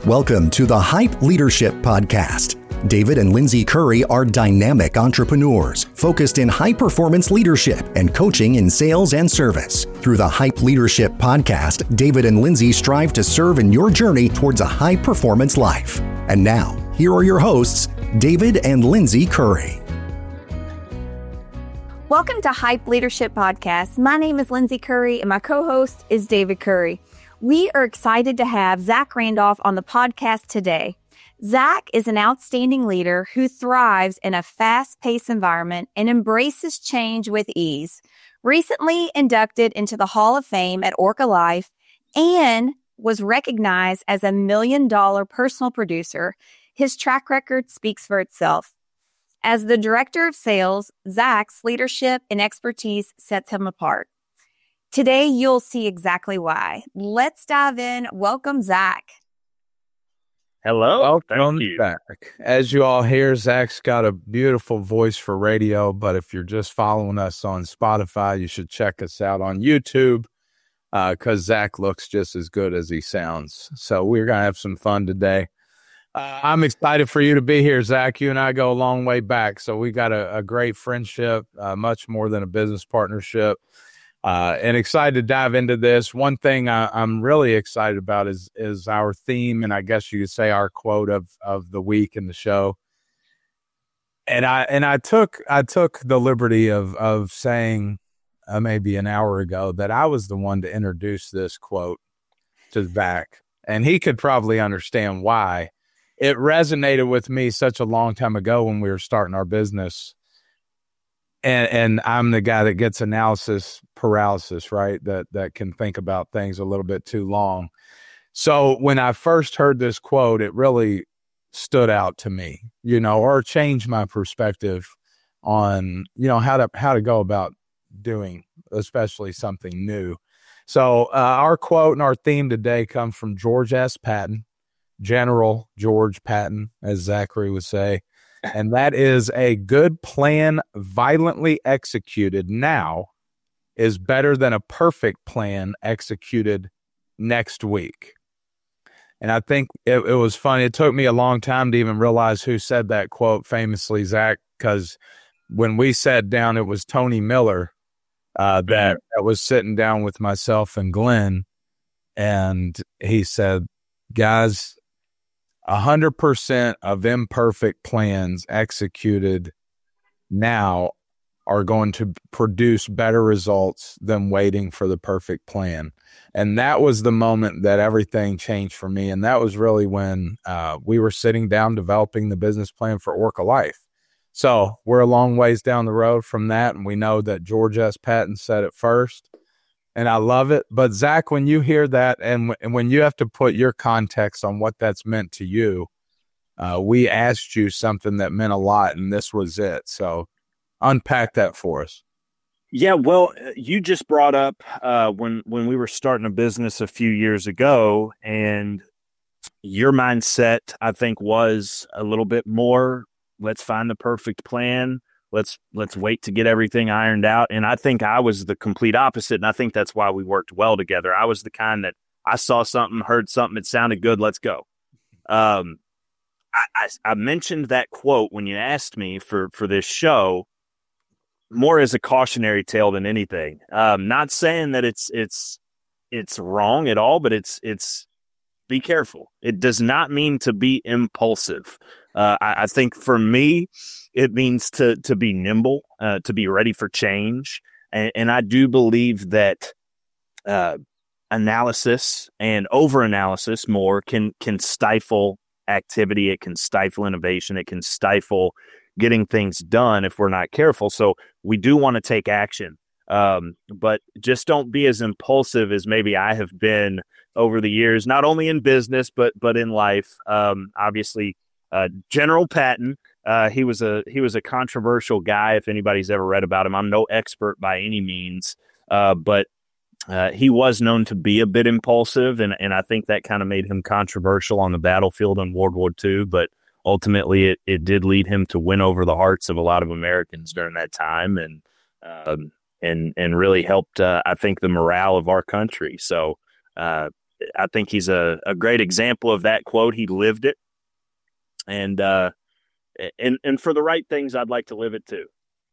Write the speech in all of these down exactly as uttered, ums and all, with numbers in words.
Welcome to the Hype Leadership Podcast. David and Lindsay Curry are dynamic entrepreneurs focused in high-performance leadership and coaching in sales and service. Through the Hype Leadership Podcast, David and Lindsay strive to serve in your journey towards a high-performance life. And now, here are your hosts, David and Lindsay Curry. Welcome to Hype Leadership Podcast. My name is Lindsay Curry, and my co-host is David Curry. We are excited to have Zach Randolph on the podcast today. Zach is an outstanding leader who thrives in a fast-paced environment and embraces change with ease. Recently inducted into the Hall of Fame at Orca Life and was recognized as a million-dollar personal producer, his track record speaks for itself. As the director of sales, Zach's leadership and expertise sets him apart. Today, you'll see exactly why. Let's dive in. Welcome, Zach. Hello. Welcome back. As you all hear, Zach's got a beautiful voice for radio, but if you're just following us on Spotify, you should check us out on YouTube because uh, Zach looks just as good as he sounds. So we're going to have some fun today. Uh, I'm excited for you to be here, Zach. You and I go a long way back, so we got a, a great friendship, uh, much more than a business partnership. Uh, and excited to dive into this. One thing I, I'm really excited about is is our theme, and I guess you could say our quote of of the week in the show. And I and I took I took the liberty of of saying uh, maybe an hour ago that I was the one to introduce this quote to Zach, and he could probably understand why. It resonated with me such a long time ago when we were starting our business. And, and I'm the guy that gets analysis paralysis, right? That that can think about things a little bit too long. So when I first heard this quote, it really stood out to me, you know, or changed my perspective on, you know, how to how to go about doing, especially something new. So uh, our quote and our theme today comes from George S. Patton, General George Patton, as Zachary would say. And that is, a good plan violently executed now is better than a perfect plan executed next week. And I think it, it was funny. It took me a long time to even realize who said that quote famously, Zach, because when we sat down, it was Tony Miller uh, that, that was sitting down with myself and Glenn. And he said, guys, A hundred percent of imperfect plans executed now are going to produce better results than waiting for the perfect plan. And that was the moment that everything changed for me. And that was really when uh, we were sitting down developing the business plan for Orca Life. So we're a long ways down the road from that. And we know that George S. Patton said it first. And I love it. But Zach, when you hear that and, w- and when you have to put your context on what that's meant to you, uh, we asked you something that meant a lot, and this was it. So unpack that for us. Yeah, well, you just brought up uh, when, when we were starting a business a few years ago, and your mindset, I think, was a little bit more, let's find the perfect plan. Let's let's wait to get everything ironed out. And I think I was the complete opposite, and I think that's why we worked well together. I was the kind that I saw something, heard something, it sounded good, let's go. Um, I, I, I mentioned that quote when you asked me for, for this show more as a cautionary tale than anything. Um, not saying that it's it's it's wrong at all, but it's it's be careful. It does not mean to be impulsive. Uh, I, I think for me, it means to to be nimble, uh, to be ready for change. And, and I do believe that uh, analysis and over-analysis more can can stifle activity. It can stifle innovation. It can stifle getting things done if we're not careful. So we do want to take action. Um, but just don't be as impulsive as maybe I have been over the years, not only in business, but but in life. Um, obviously, uh, General Patton, uh, he was a he was a controversial guy. If anybody's ever read about him, I'm no expert by any means, uh, but uh, he was known to be a bit impulsive, and and I think that kind of made him controversial on the battlefield in World War Two. But ultimately, it it did lead him to win over the hearts of a lot of Americans during that time, and um, and and really helped, uh, I think, the morale of our country. So. Uh, I think he's a, a great example of that quote. He lived it. And, uh, and, and for the right things, I'd like to live it too.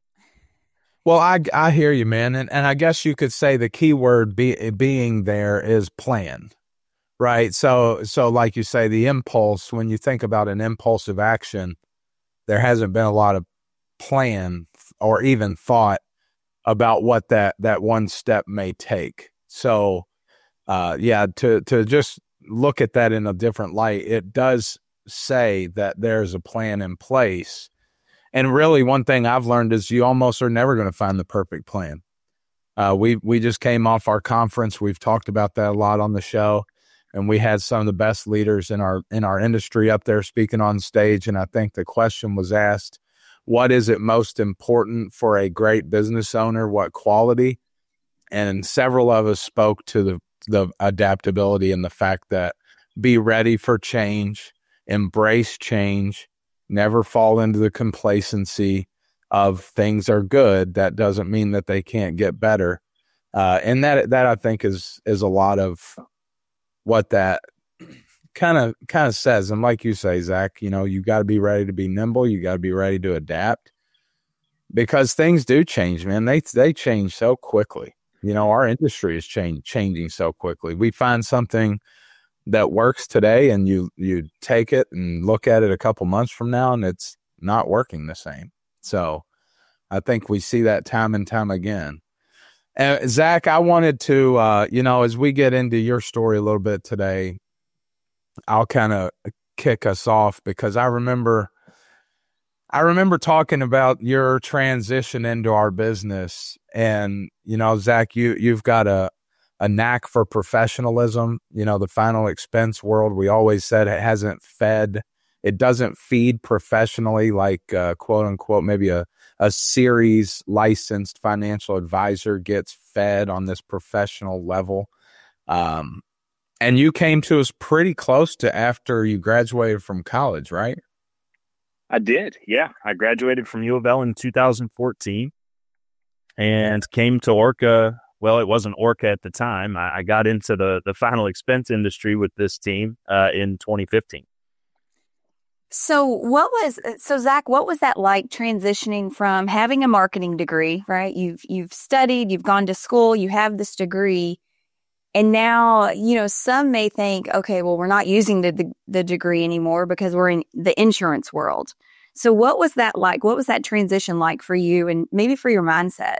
Well, I, I hear you, man. And, and I guess you could say the key word be, being there is plan, right? So, so like you say, the impulse, when you think about an impulsive action, there hasn't been a lot of plan or even thought about what that, that one step may take. So, uh, yeah, to, to just look at that in a different light, it does say that there's a plan in place. And really, one thing I've learned is you almost are never going to find the perfect plan. Uh, we we just came off our conference. We've talked about that a lot on the show, and we had some of the best leaders in our in our industry up there speaking on stage. And I think the question was asked, what is it most important for a great business owner? What quality? And several of us spoke to the, the adaptability and the fact that be ready for change, embrace change, never fall into the complacency of things are good. That doesn't mean that they can't get better. Uh, and that, that I think is, is a lot of what that kind of, kind of says. And like you say, Zach, you know, you got to be ready to be nimble. You got to be ready to adapt because things do change, man. They, they change so quickly. You know, our industry is change, changing so quickly. We find something that works today and you, you take it and look at it a couple months from now and it's not working the same. So I think we see that time and time again. Uh, Zach, I wanted to, uh, you know, as we get into your story a little bit today, I'll kind of kick us off because I remember, I remember talking about your transition into our business and, you know, Zach, you, you've got a, a knack for professionalism. You know, the final expense world, we always said it hasn't fed, it doesn't feed professionally like uh, quote unquote, maybe a, a series licensed financial advisor gets fed on this professional level. Um, and you came to us pretty close to after you graduated from college, right? I did. Yeah. I graduated from U of L in two thousand fourteen and came to Orca. Well, it wasn't Orca at the time. I, I got into the, the final expense industry with this team uh, in twenty fifteen. So what was, so Zach, what was that like transitioning from having a marketing degree, right? You've, you've studied, you've gone to school, you have this degree. And now, you know, some may think, okay, well, we're not using the, the, the degree anymore because we're in the insurance world. So what was that like? What was that transition like for you and maybe for your mindset?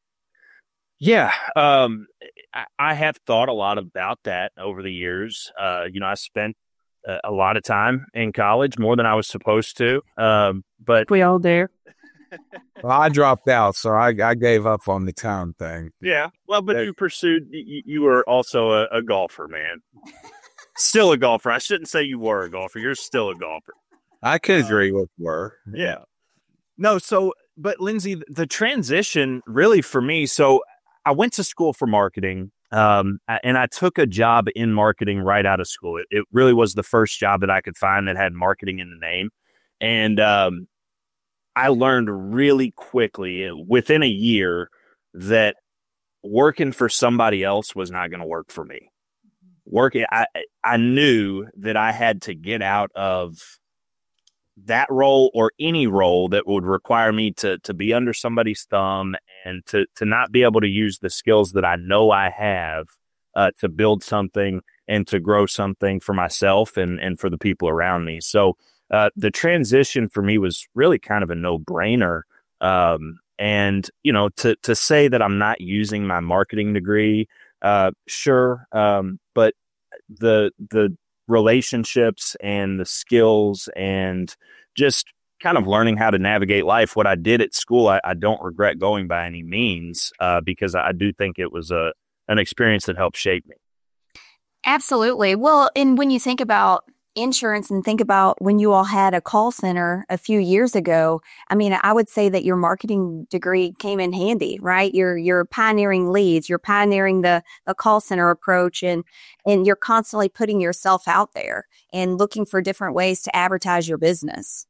Yeah, um, I, I have thought a lot about that over the years. Uh, you know, I spent a, a lot of time in college, more than I was supposed to. Um, but we all do. Well, I dropped out, so I, I gave up on the town thing. Yeah, well, but you pursued. You, you were also a, a golfer, man. Still a golfer. I shouldn't say you were a golfer. You're still a golfer. I could agree with were. Yeah. No, so, but Lindsay, the transition really for me, so I went to school for marketing, um, and I took a job in marketing right out of school. It, it really was the first job that I could find that had marketing in the name. And um, I learned really quickly, within a year, that working for somebody else was not going to work for me. Working, I, I knew that I had to get out of that role or any role that would require me to to be under somebody's thumb and to to not be able to use the skills that I know I have uh, to build something and to grow something for myself and, and for the people around me. So uh, the transition for me was really kind of a no-brainer. Um, and, you know, to to say that I'm not using my marketing degree, uh, sure, um, but the the relationships and the skills and just kind of learning how to navigate life. What I did at school, I, I don't regret going by any means, uh, because I do think it was a an experience that helped shape me. Absolutely. Well, and when you think about insurance and think about when you all had a call center a few years ago, I mean, I would say that your marketing degree came in handy, right? You're you're pioneering leads, you're pioneering the, the call center approach, and and you're constantly putting yourself out there and looking for different ways to advertise your business.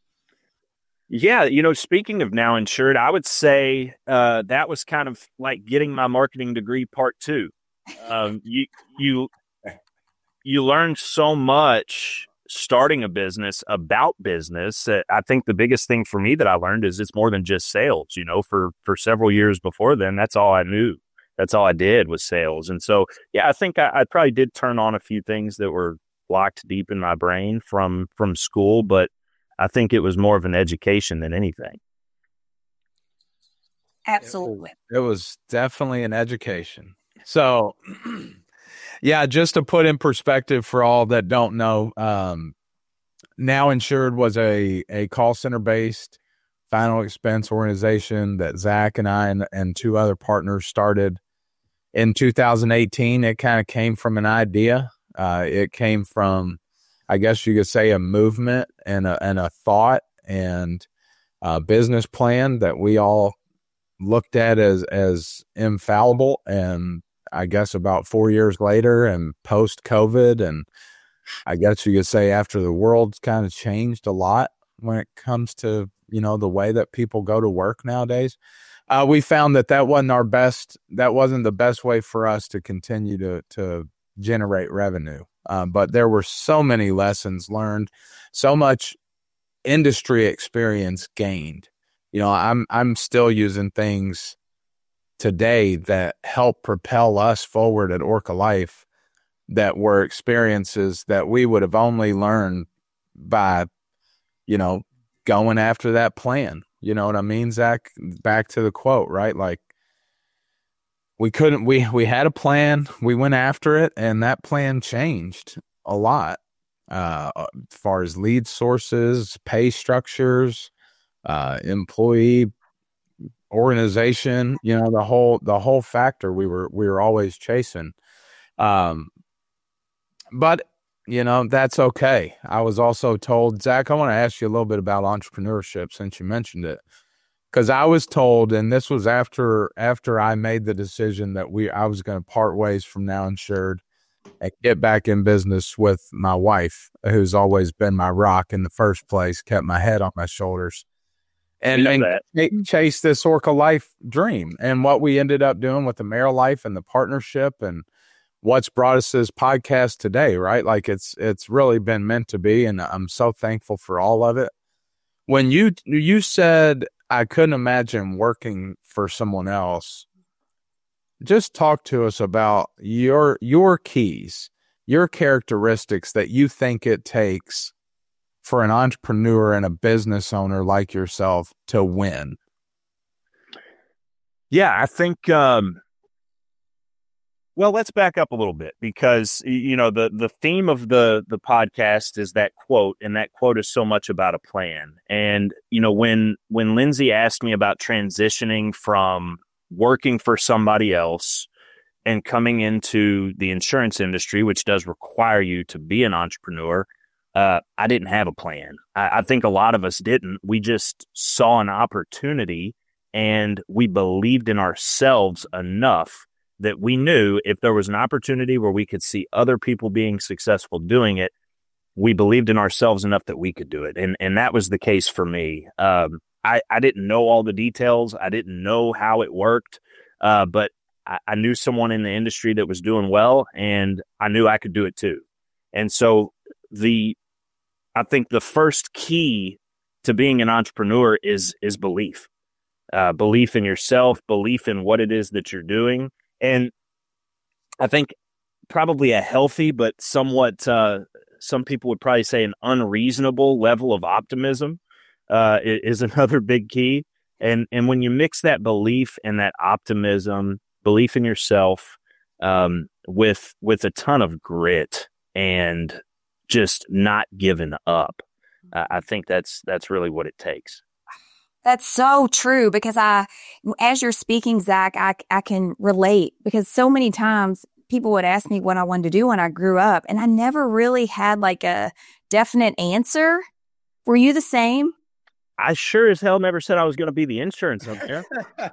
Yeah, you know, speaking of Now Insured, I would say uh, that was kind of like getting my marketing degree part two. Um, you you you learn so much starting a business about business. Uh, I think the biggest thing for me that I learned is it's more than just sales. You know, for, for several years before then, that's all I knew. That's all I did was sales. And so, yeah, I think I, I probably did turn on a few things that were locked deep in my brain from, from school, but I think it was more of an education than anything. Absolutely. It was, it was definitely an education. So, yeah, just to put in perspective for all that don't know, um, Now Insured was a, a call center based final expense organization that Zach and I and, and two other partners started in two thousand eighteen. It kind of came from an idea. Uh, it came from, I guess you could say, a movement and a, and a thought and a business plan that we all looked at as, as infallible. And I guess about four years later and post COVID, and I guess you could say after the world's kind of changed a lot when it comes to, you know, the way that people go to work nowadays, uh, we found that that wasn't our best, that wasn't the best way for us to continue to, to generate revenue. Uh, but there were so many lessons learned, so much industry experience gained. You know, I'm, I'm still using things today that help propel us forward at Orca Life that were experiences that we would have only learned by, you know, going after that plan. You know what I mean, Zach? Back to the quote, right? Like we couldn't, we, we had a plan, we went after it, and that plan changed a lot uh, as far as lead sources, pay structures, uh, employee organization, you know, the whole, the whole factor we were, we were always chasing. Um, but you know, that's okay. I was also told, Zach, I want to ask you a little bit about entrepreneurship since you mentioned it. Because I was told, and this was after after I made the decision that we I was going to part ways from Now Insured and get back in business with my wife, who's always been my rock in the first place, kept my head on my shoulders, and, and chase this Orca Life dream. And what we ended up doing with the AmeriLife and the partnership and what's brought us this podcast today, right? Like it's, it's really been meant to be. And I'm so thankful for all of it. When you, you said, I couldn't imagine working for someone else, just talk to us about your, your keys, your characteristics that you think it takes for an entrepreneur and a business owner like yourself to win. Yeah, I think, um, well, let's back up a little bit because, you know, the, the theme of the, the podcast is that quote, and that quote is so much about a plan. And, you know, when, when Lindsay asked me about transitioning from working for somebody else and coming into the insurance industry, which does require you to be an entrepreneur, uh, I didn't have a plan. I, I think a lot of us didn't. We just saw an opportunity and we believed in ourselves enough that we knew if there was an opportunity where we could see other people being successful doing it, we believed in ourselves enough that we could do it. And and that was the case for me. Um, I, I didn't know all the details. I didn't know how it worked, uh, but I, I knew someone in the industry that was doing well, and I knew I could do it too. And so the, I think the first key to being an entrepreneur is, is belief, uh, belief in yourself, belief in what it is that you're doing. And I think probably a healthy, but somewhat, uh, some people would probably say an unreasonable level of optimism uh, is another big key. And and when you mix that belief and that optimism, belief in yourself, um, with with a ton of grit and just not giving up, uh, I think that's that's really what it takes. That's so true because I, as you're speaking, Zach, I, I can relate because so many times people would ask me what I wanted to do when I grew up and I never really had like a definite answer. Were you the same? I sure as hell never said I was going to be the insurance up there. I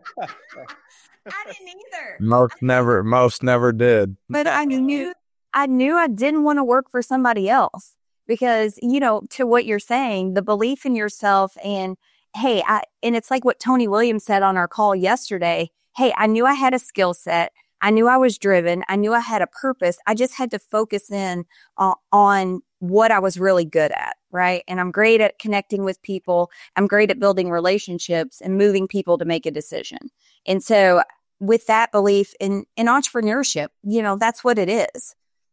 didn't either. Most never, most never did. But I knew, I knew I didn't want to work for somebody else because, you know, to what you're saying, the belief in yourself and hey, I, and it's like what Tony Williams said on our call yesterday. Hey, I knew I had a skill set. I knew I was driven. I knew I had a purpose. I just had to focus in uh, on what I was really good at, right? And I'm great at connecting with people. I'm great at building relationships and moving people to make a decision. And so with that belief in, in entrepreneurship, you know, that's what it is.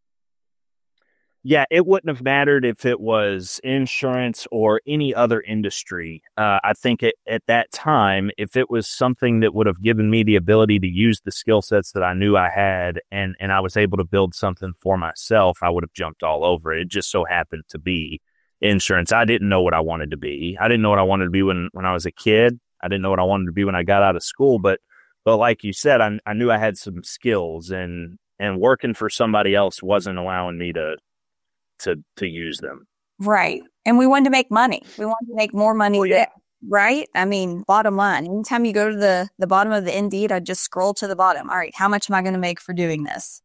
Yeah, it wouldn't have mattered if it was insurance or any other industry. Uh, I think it, at that time, if it was something that would have given me the ability to use the skill sets that I knew I had and, and I was able to build something for myself, I would have jumped all over it. It just so happened to be insurance. I didn't know what I wanted to be. I didn't know what I wanted to be when, when I was a kid. I didn't know what I wanted to be when I got out of school. But but like you said, I, I knew I had some skills, and and working for somebody else wasn't allowing me to to to use them. Right. And we wanted to make money. We wanted to make more money. Well, yeah. Right. I mean, bottom line, anytime you go to the, the bottom of the Indeed, I just scroll to the bottom. All right. How much am I going to make for doing this?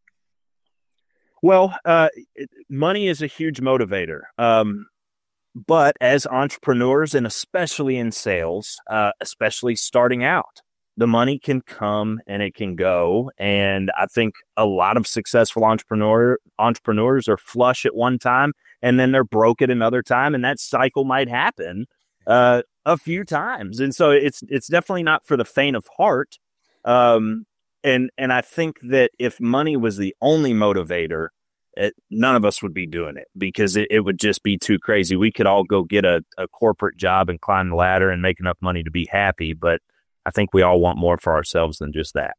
Well, uh, it, money is a huge motivator. Um, but as entrepreneurs, and especially in sales, uh, especially starting out, the money can come and it can go. And I think a lot of successful entrepreneur entrepreneurs are flush at one time and then they're broke at another time. And that cycle might happen uh, a few times. And so it's it's definitely not for the faint of heart. Um, and and I think that if money was the only motivator, it, none of us would be doing it, because it, it would just be too crazy. We could all go get a, a corporate job and climb the ladder and make enough money to be happy. But I think we all want more for ourselves than just that.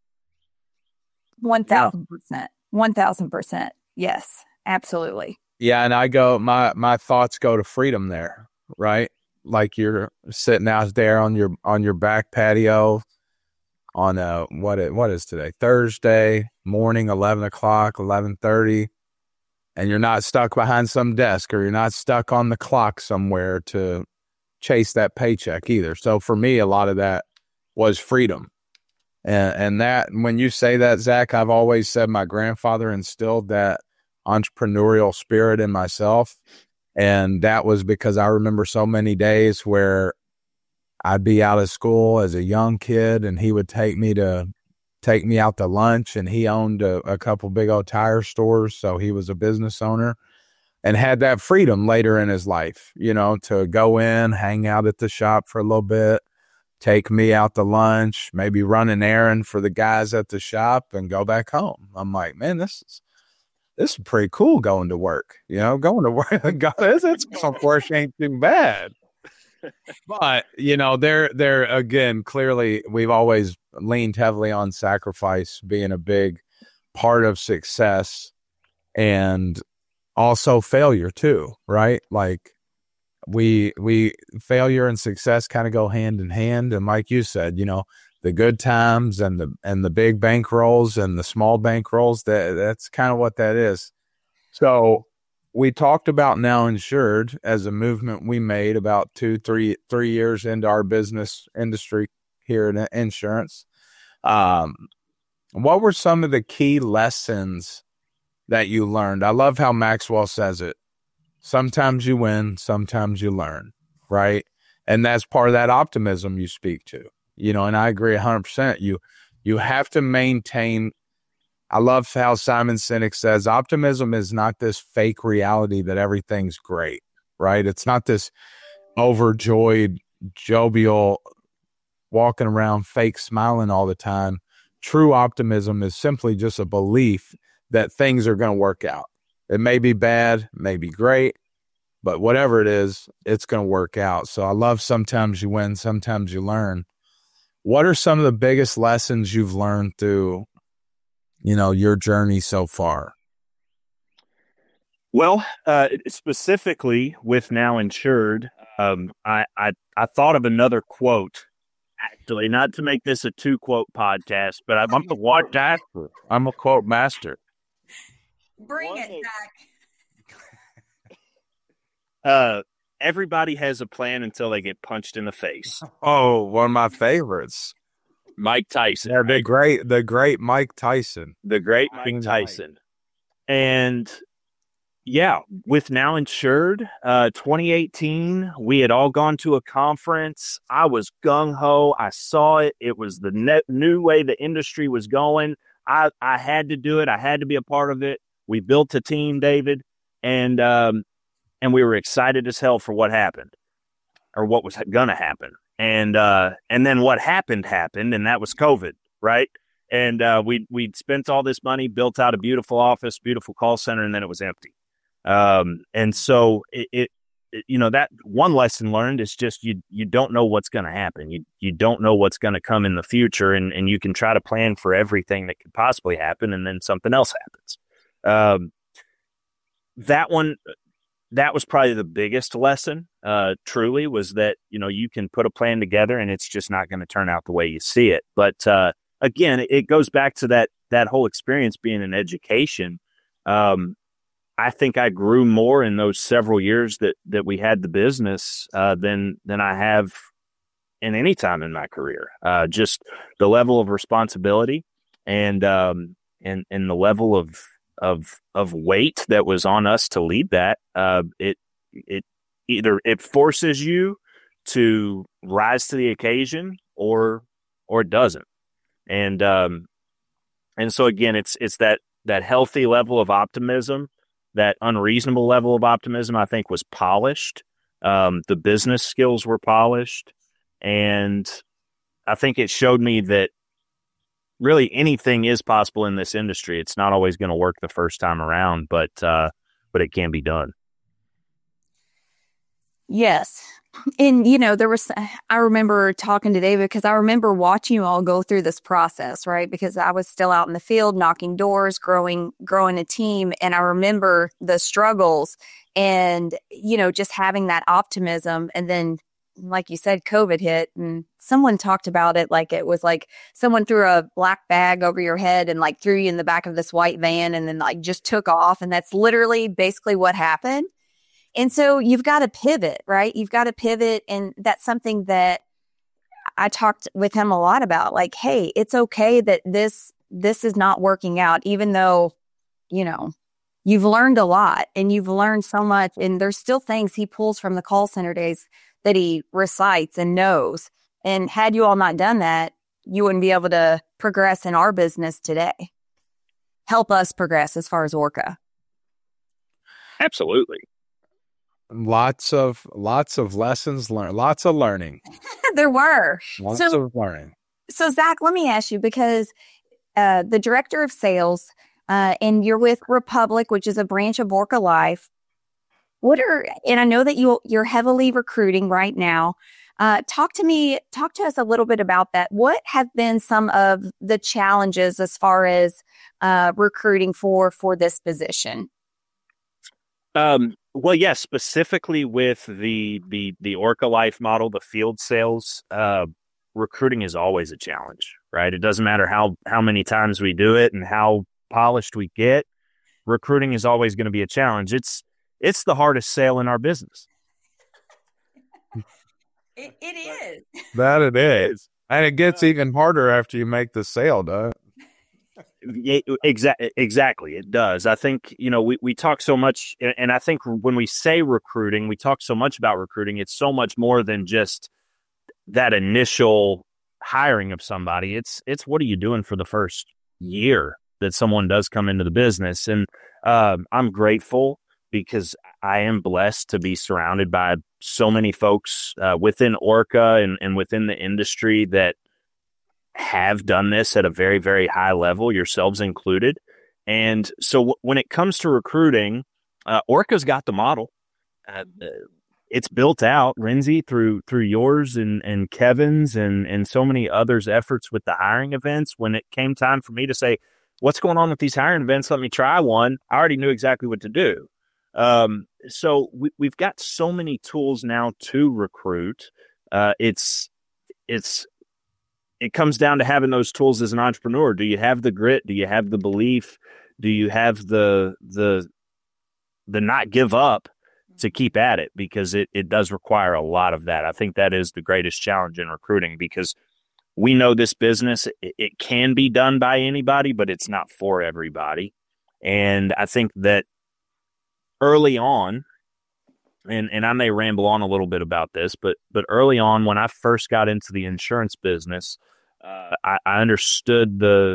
one thousand percent. one thousand percent. Yes, absolutely. Yeah. And I go, my, my thoughts go to freedom there, right? Like you're sitting out there on your, on your back patio on a, what it, what is today? Thursday morning, eleven o'clock, eleven thirty. And you're not stuck behind some desk, or you're not stuck on the clock somewhere to chase that paycheck either. So for me, a lot of that was freedom. And, and that, when you say that, Zach, I've always said my grandfather instilled that entrepreneurial spirit in myself. And that was because I remember so many days where I'd be out of school as a young kid and he would take me to take me out to lunch, and he owned a, a couple big old tire stores. So he was a business owner and had that freedom later in his life, you know, to go in, hang out at the shop for a little bit, take me out to lunch, maybe run an errand for the guys at the shop and go back home. I'm like, man, this is, this is pretty cool going to work, you know, going to work. God, this, this golf course ain't too bad. But, you know, they're, they're, again, clearly we've always leaned heavily on sacrifice being a big part of success, and also failure too, right? Like we, we, failure and success kind of go hand in hand. And like you said, you know, the good times and the, and the big bankrolls and the small bankrolls, that that's kind of what that is. So we talked about Now Insured as a movement we made about two, three, three years into our business industry here in insurance. Um, what were some of the key lessons that you learned? I love how Maxwell says it. Sometimes you win, sometimes you learn, right? And that's part of that optimism you speak to, you know, and I agree one hundred percent. You, you have to maintain. I love how Simon Sinek says optimism is not this fake reality that everything's great, right? It's not this overjoyed, jovial, walking around fake smiling all the time. True optimism is simply just a belief that things are going to work out. It may be bad, may be great, but whatever it is, it's going to work out. So I love sometimes you win, sometimes you learn. What are some of the biggest lessons you've learned through, you know, your journey so far? Well, uh, specifically with Now Insured, um, I, I, I thought of another quote, actually, not to make this a two quote podcast, but I'm, I'm a quote master. I'm a quote master. Bring it back. uh, everybody has a plan until they get punched in the face. Oh, one of my favorites. Mike Tyson. Yeah, the great, the great Mike Tyson. The great Mike Tyson. And yeah, with Now Insured, uh, twenty eighteen, we had all gone to a conference. I was gung-ho. I saw it. It was the net, new way the industry was going. I, I had to do it. I had to be a part of it. We built a team, David, and um, and we were excited as hell for what happened or what was going to happen. And uh, and then what happened happened, and that was COVID, right? And uh, we we'd spent all this money, built out a beautiful office, beautiful call center, and then it was empty. Um, and so it, it, it, you know, that one lesson learned is just you you don't know what's going to happen. You you don't know what's going to come in the future, and and you can try to plan for everything that could possibly happen, and then something else happens. Um, that one. That was probably the biggest lesson, uh, truly, was that, you know, you can put a plan together and it's just not going to turn out the way you see it. But uh, again, it goes back to that that whole experience being an education. Um, I think I grew more in those several years that that we had the business uh, than than I have in any time in my career. Uh, just the level of responsibility and um, and and the level of of of weight that was on us to lead that. Uh, it it either it forces you to rise to the occasion or or it doesn't. And um, and so again, it's it's that that healthy level of optimism, that unreasonable level of optimism, I think was polished. Um, the business skills were polished, and I think it showed me that really anything is possible in this industry. It's not always going to work the first time around, but uh, but it can be done. Yes. And, you know, there was, I remember talking to David because I remember watching you all go through this process, right? Because I was still out in the field, knocking doors, growing, growing a team. And I remember the struggles and, you know, just having that optimism. And then, like you said, COVID hit and someone talked about it like it was like someone threw a black bag over your head and like threw you in the back of this white van and then like just took off. And that's literally basically what happened. And so you've got to pivot, right? You've got to pivot. And that's something that I talked with him a lot about. Like, hey, it's okay that this, this is not working out, even though, you know, you've learned a lot and you've learned so much. And there's still things he pulls from the call center days that he recites and knows. And had you all not done that, you wouldn't be able to progress in our business today. Help us progress as far as Orca. Absolutely. Lots of lots of lessons learned, lots of learning. There were. Lots so, of learning. So, Zach, let me ask you, because uh, the director of sales, uh, and you're with Republic, which is a branch of Orca Life. What are, and I know that you, you're heavily recruiting right now. Uh, talk to me, talk to us a little bit about that. What have been some of the challenges as far as uh, recruiting for, for this position? Um, well, yes, specifically with the, the, the Orca Life model, the field sales, uh, recruiting is always a challenge, right? It doesn't matter how, how many times we do it and how polished we get. Recruiting is always going to be a challenge. It's, it's the hardest sale in our business. It, it is. That it is. And it gets even harder after you make the sale, does Yeah, exactly. Exactly. It does. I think, you know, we, we talk so much, and I think when we say recruiting, we talk so much about recruiting. It's so much more than just that initial hiring of somebody. It's, it's what are you doing for the first year that someone does come into the business? And um, I'm grateful because I am blessed to be surrounded by so many folks uh, within Orca and, and within the industry that have done this at a very, very high level, yourselves included. And so w- when it comes to recruiting, uh, Orca's got the model. Uh, it's built out, Renzi, through through yours and, and Kevin's and, and so many others' efforts with the hiring events. When it came time for me to say, what's going on with these hiring events? Let me try one. I already knew exactly what to do. Um, so we, we've got so many tools now to recruit. Uh, it's it's It comes down to having those tools as an entrepreneur. Do you have the grit? Do you have the belief? Do you have the the the not give up to keep at it? Because it, it does require a lot of that. I think that is the greatest challenge in recruiting, because we know this business, it, it can be done by anybody, but it's not for everybody. And I think that early on, and, and I may ramble on a little bit about this, but but early on when I first got into the insurance business, Uh, I, I understood the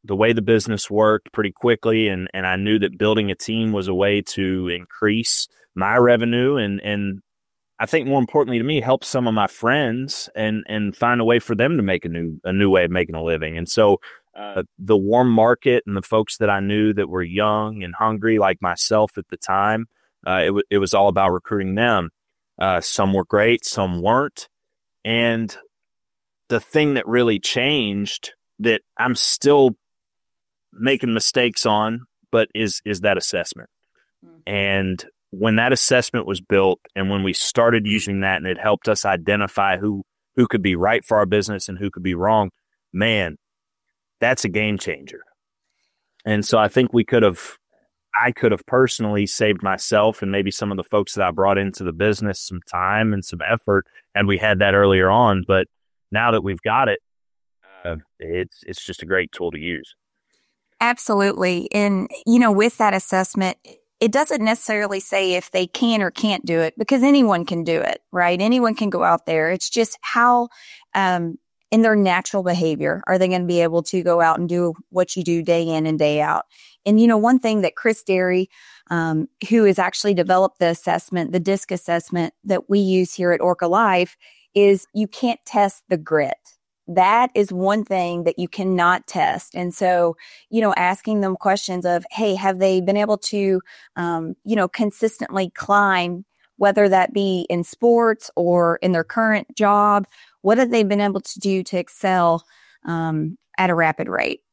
the way the business worked pretty quickly, and and I knew that building a team was a way to increase my revenue, and and I think more importantly to me, help some of my friends and and find a way for them to make a new a new way of making a living. And so uh, the warm market and the folks that I knew that were young and hungry like myself at the time, uh, it w- it was all about recruiting them. Uh, some were great, some weren't, and the thing that really changed that I'm still making mistakes on, but is is that assessment. Mm-hmm. And when that assessment was built and when we started using that and it helped us identify who who could be right for our business and who could be wrong, man, that's a game changer. And so I think we could have, I could have personally saved myself and maybe some of the folks that I brought into the business some time and some effort, and we had that earlier on. But now that we've got it, uh, it's it's just a great tool to use. Absolutely. And, you know, with that assessment, it doesn't necessarily say if they can or can't do it, because anyone can do it, right? Anyone can go out there. It's just how, um, in their natural behavior, are they going to be able to go out and do what you do day in and day out? And, you know, one thing that Chris Derry, um, who has actually developed the assessment, the DISC assessment that we use here at Orca Life, is you can't test the grit. That is one thing that you cannot test. And so, you know, asking them questions of, hey, have they been able to, um, you know, consistently climb, whether that be in sports or in their current job? What have they been able to do to excel um, at a rapid rate?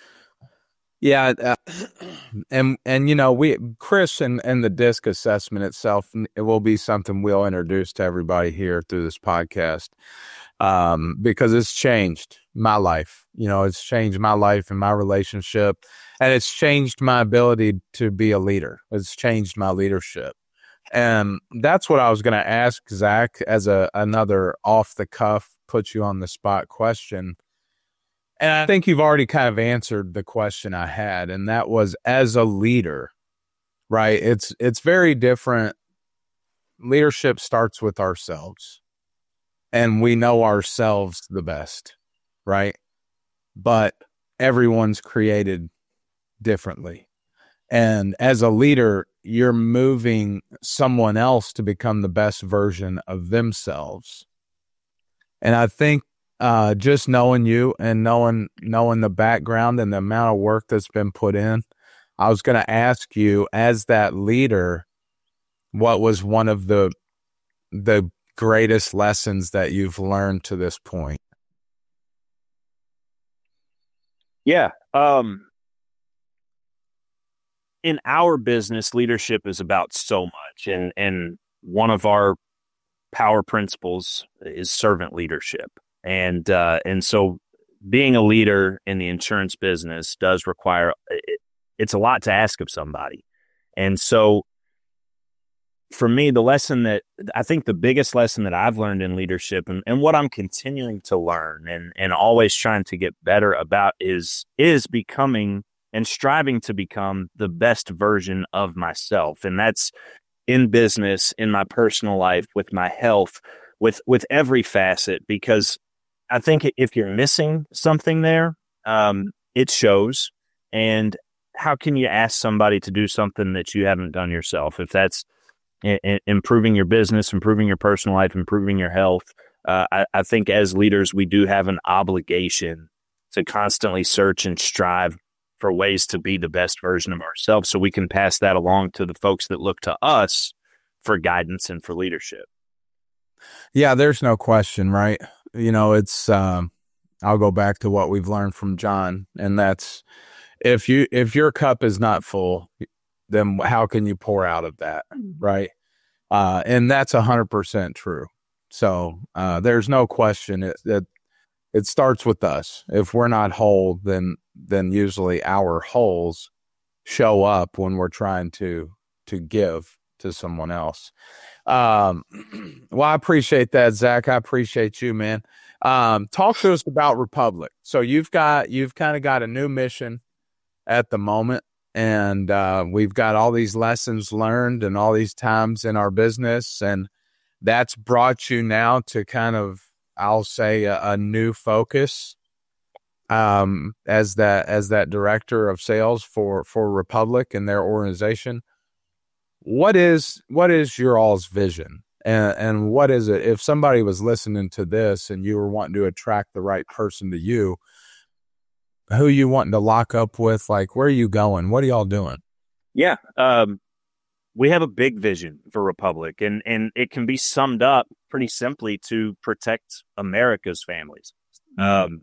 Yeah. Uh, and, and, you know, we, Chris and, and the DISC assessment itself, it will be something we'll introduce to everybody here through this podcast. Um, because it's changed my life, you know, it's changed my life and my relationship, and it's changed my ability to be a leader. It's changed my leadership. And that's what I was going to ask Zach as a, another off the cuff, put you on the spot question. And I think you've already kind of answered the question I had. And that was, as a leader, right? It's, it's very different. Leadership starts with ourselves. And we know ourselves the best, right? But everyone's created differently. And as a leader, you're moving someone else to become the best version of themselves. And I think uh, just knowing you and knowing knowing the background and the amount of work that's been put in, I was going to ask you, as that leader, what was one of the the greatest lessons that you've learned to this point? Yeah. Um, in our business, leadership is about so much. And, and one of our power principles is servant leadership. And, uh, and so being a leader in the insurance business does require, it, it's a lot to ask of somebody. And so for me, the lesson that I think the biggest lesson that I've learned in leadership, and, and what I'm continuing to learn and, and always trying to get better about is, is becoming and striving to become the best version of myself. And that's in business, in my personal life, with my health, with, with every facet, because I think if you're missing something there, um, it shows. And how can you ask somebody to do something that you haven't done yourself? If that's I- improving your business, improving your personal life, improving your health. Uh, I, I think as leaders, we do have an obligation to constantly search and strive for ways to be the best version of ourselves so we can pass that along to the folks that look to us for guidance and for leadership. Yeah, there's no question, right? You know, it's, um, I'll go back to what we've learned from John, and that's if you, if your cup is not full, then how can you pour out of that, right? Uh, and that's one hundred percent true. So uh, there's no question that it, it starts with us. If we're not whole, then then usually our holes show up when we're trying to to give to someone else. Um, well, I appreciate that, Zach. I appreciate you, man. Um, talk to us about Republic. So you've got you've kind of got a new mission at the moment. And uh, we've got all these lessons learned and all these times in our business. And that's brought you now to kind of, I'll say, a, a new focus. um, as that as that director of sales for for Republic and their organization. What is what is your all's vision, and and what is it? If somebody was listening to this and you were wanting to attract the right person to you, who you wanting to lock up with? Like, where are you going? What are y'all doing? Yeah, um, we have a big vision for Republic, and and it can be summed up pretty simply to protect America's families. Um,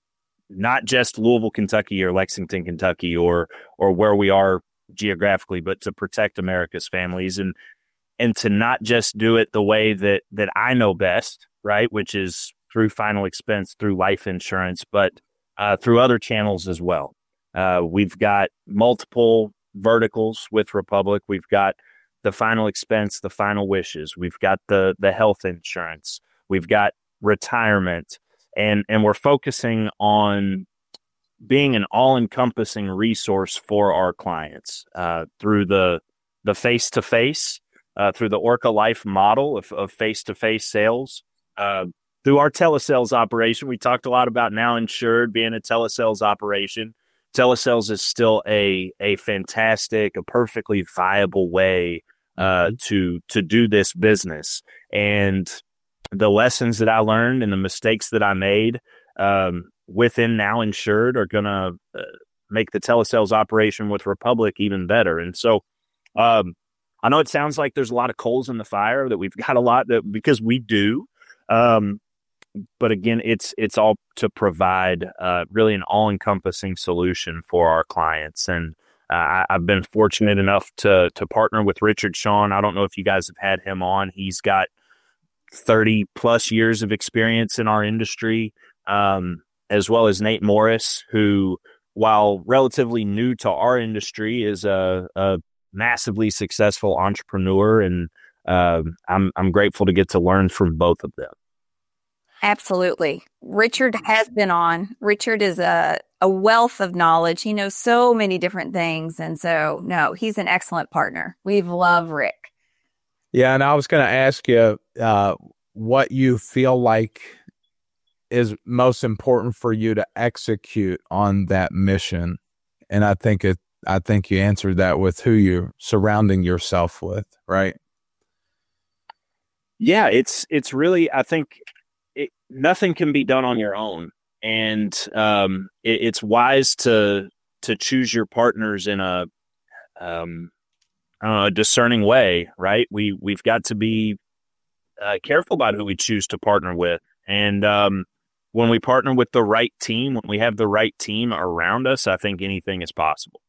not just Louisville, Kentucky, or Lexington, Kentucky, or or where we are geographically, but to protect America's families, and and to not just do it the way that that I know best, right, which is through final expense, through life insurance, but uh, through other channels as well. Uh, we've got multiple verticals with Republic. We've got the final expense, the final wishes. We've got the the health insurance. We've got retirement. And and we're focusing on being an all-encompassing resource for our clients uh, through the the face-to-face, uh, through the Orca Life model of, of face-to-face sales, uh, through our telesales operation. We talked a lot about Now Insured being a telesales operation. Telesales is still a a fantastic, a perfectly viable way uh, to to do this business. And the lessons that I learned and the mistakes that I made um, within Now Insured are going to uh, make the telesales operation with Republic even better. And so um, I know it sounds like there's a lot of coals in the fire, that we've got a lot that, because we do. Um, but again, it's it's all to provide uh, really an all-encompassing solution for our clients. And uh, I, I've been fortunate enough to to partner with Richard Shawn. I don't know if you guys have had him on. He's got thirty plus years of experience in our industry, um, as well as Nate Morris, who, while relatively new to our industry, is a, a massively successful entrepreneur. And uh, I'm, I'm grateful to get to learn from both of them. Absolutely. Richard has been on. Richard is a, a wealth of knowledge. He knows so many different things. And so, no, he's an excellent partner. We love Rick. Yeah, and I was going to ask you uh, what you feel like is most important for you to execute on that mission, and I think it. I think you answered that with who you're surrounding yourself with, right? Yeah, it's it's really. I think it, nothing can be done on your own, and um, it, it's wise to to choose your partners in a. Um, Uh, a discerning way, right? We we've got to be uh, careful about who we choose to partner with, and um, when we partner with the right team, when we have the right team around us, I think anything is possible.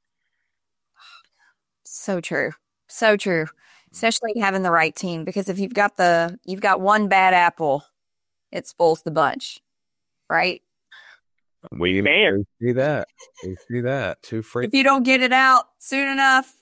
So true, so true. Especially having the right team, because if you've got the you've got one bad apple, it spoils the bunch, right? We may see that. We see that too free. If you don't get it out soon enough.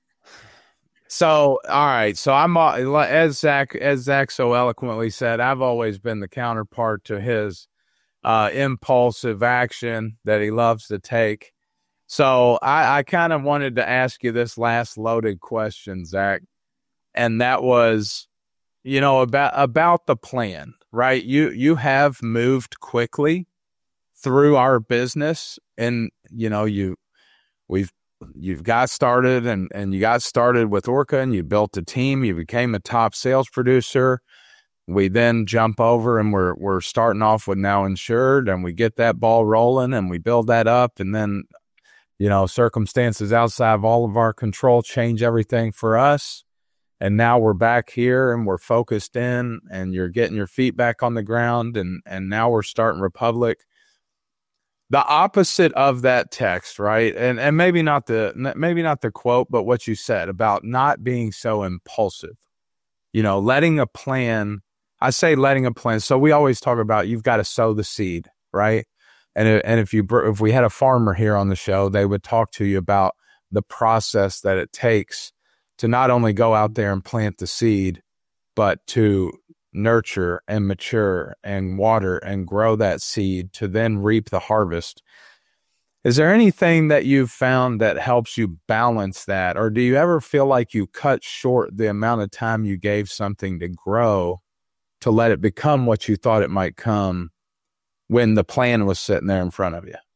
So, all right. So I'm, as Zach, as Zach so eloquently said, I've always been the counterpart to his uh, impulsive action that he loves to take. So I, I kind of wanted to ask you this last loaded question, Zach, and that was, you know, about about the plan, right? You you have moved quickly through our business, and you know you we've. You've got started and, and you got started with Orca, and you built a team. You became a top sales producer. We then jump over and we're we're starting off with Now Insured, and we get that ball rolling and we build that up. And then, you know, circumstances outside of all of our control change everything for us. And now we're back here and we're focused in, and you're getting your feet back on the ground. And, and now we're starting Republic. The opposite of that text, right? And and maybe not the maybe not the quote, but what you said about not being so impulsive. You know, letting a plan. I say letting a plan. So we always talk about you've got to sow the seed, right? And and if you if we had a farmer here on the show, they would talk to you about the process that it takes to not only go out there and plant the seed, but to nurture and mature and water and grow that seed to then reap the harvest. Is there anything that you've found that helps you balance that? Or do you ever feel like you cut short the amount of time you gave something to grow to let it become what you thought it might come when the plan was sitting there in front of you?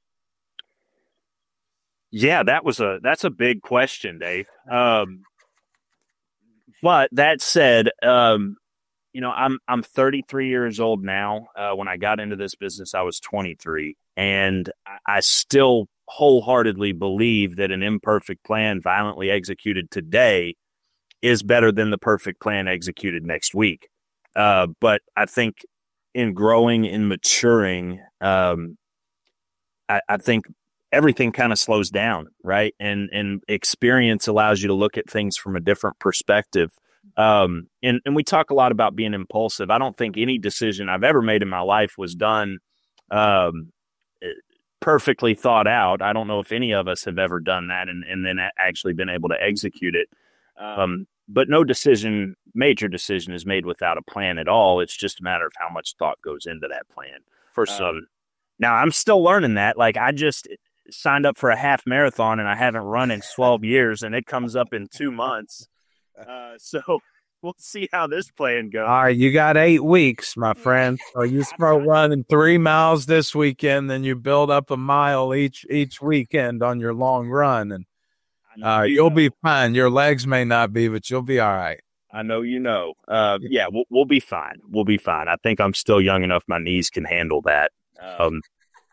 Yeah, that was a that's a big question, Dave. Um, but that said, um, you know, I'm I'm thirty-three years old now. Uh, when I got into this business, I was twenty-three, and I, I still wholeheartedly believe that an imperfect plan violently executed today is better than the perfect plan executed next week. Uh, but I think in growing and maturing, um, I, I think everything kind of slows down, right? And and experience allows you to look at things from a different perspective. Um, and, and we talk a lot about being impulsive. I don't think any decision I've ever made in my life was done um, perfectly thought out. I don't know if any of us have ever done that and, and then actually been able to execute it. Um, but no decision, major decision is made without a plan at all. It's just a matter of how much thought goes into that plan. For some, um, now I'm still learning that. Like I just signed up for a half marathon and I haven't run in twelve years and it comes up in two months. Uh, so we'll see how this plan goes. All right, you got eight weeks, my friend. So you start running three miles this weekend, then you build up a mile each each weekend on your long run, and uh, you'll know. be fine. Your legs may not be, but you'll be all right. I know you know. Uh, yeah, we'll, we'll be fine. We'll be fine. I think I'm still young enough. My knees can handle that. Um,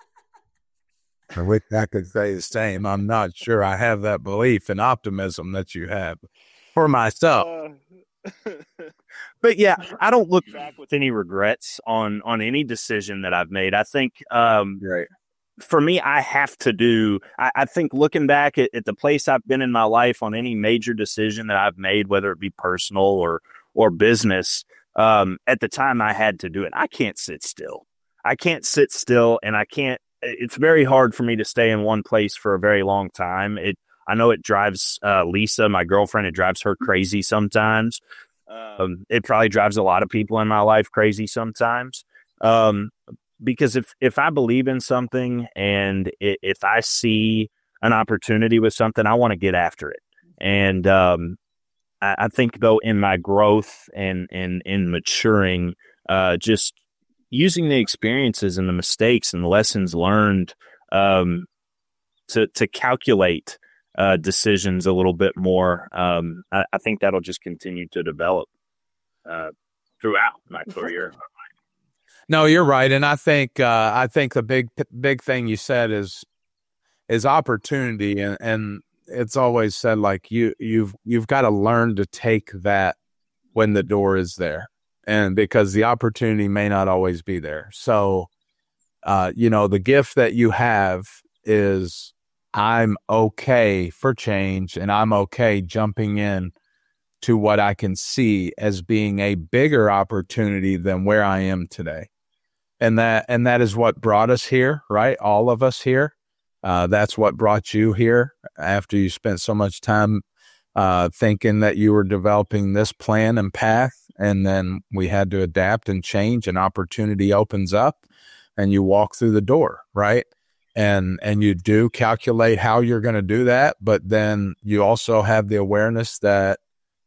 I wish I could say the same. I'm not sure I have that belief and optimism that you have for myself. Uh, but yeah, I don't look back with any regrets on, on any decision that I've made. I think, um, right. for me, I have to do, I, I think looking back at, at the place I've been in my life on any major decision that I've made, whether it be personal or, or business, um, at the time I had to do it. I can't sit still. I can't sit still and I can't, it's very hard for me to stay in one place for a very long time. It, I know it drives uh, Lisa, my girlfriend, it drives her crazy sometimes. Um, it probably drives a lot of people in my life crazy sometimes. Um, because if, if I believe in something and it, if I see an opportunity with something, I want to get after it. And um, I, I think, though, in my growth and, and in maturing, uh, just using the experiences and the mistakes and the lessons learned um, to to calculate Uh, decisions a little bit more. Um, I, I think that'll just continue to develop uh, throughout my career. No, you're right, and I think uh, I think the big big thing you said is is opportunity, and, and it's always said like you you've you've got to learn to take that when the door is there, and because the opportunity may not always be there. So, uh, you know, the gift that you have is, I'm okay for change, and I'm okay jumping in to what I can see as being a bigger opportunity than where I am today. And that, and that is what brought us here, right? All of us here. Uh, that's what brought you here after you spent so much time uh, thinking that you were developing this plan and path. And then we had to adapt and change, and opportunity opens up and you walk through the door, right? And and you do calculate how you're going to do that, but then you also have the awareness that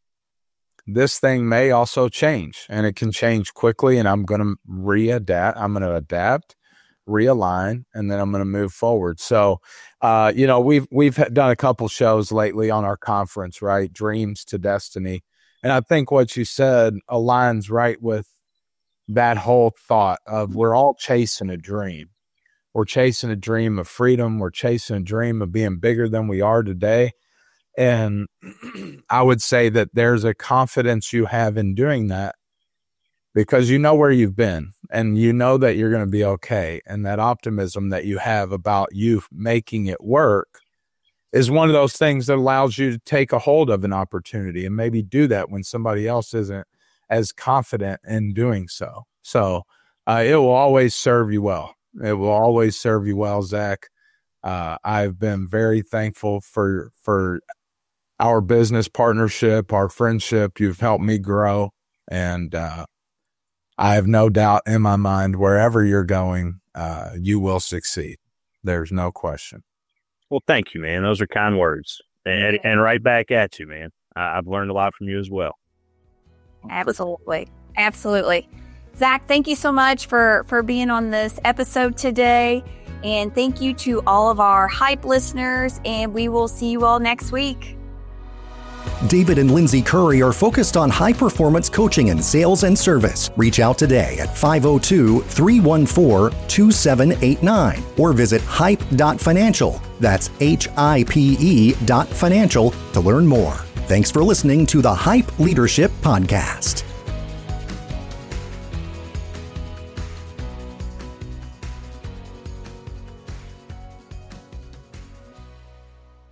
this thing may also change, and it can change quickly, and I'm going to readapt. I'm going to adapt, realign, and then I'm going to move forward. So, uh, you know, we've we've done a couple shows lately on our conference, right? Dreams to Destiny. And I think what you said aligns right with that whole thought of we're all chasing a dream. We're chasing a dream of freedom. We're chasing a dream of being bigger than we are today. And I would say that there's a confidence you have in doing that because you know where you've been and you know that you're going to be okay. And that optimism that you have about you making it work is one of those things that allows you to take a hold of an opportunity and maybe do that when somebody else isn't as confident in doing so. So uh, it will always serve you well. It will always serve you well, Zach. Uh, I've been very thankful for for our business partnership, our friendship. You've helped me grow, and uh, I have no doubt in my mind wherever you're going, uh, you will succeed. There's no question. Well, thank you, man. Those are kind words, and, and right back at you, man. I, I've learned a lot from you as well. Absolutely, absolutely. Zach, thank you so much for, for being on this episode today. And thank you to all of our Hype listeners, and we will see you all next week. David and Lindsay Curry are focused on high-performance coaching in sales and service. Reach out today at five oh two, three one four, two seven eight nine or visit hype dot financial. That's H I P E dot financial to learn more. Thanks for listening to the Hype Leadership Podcast.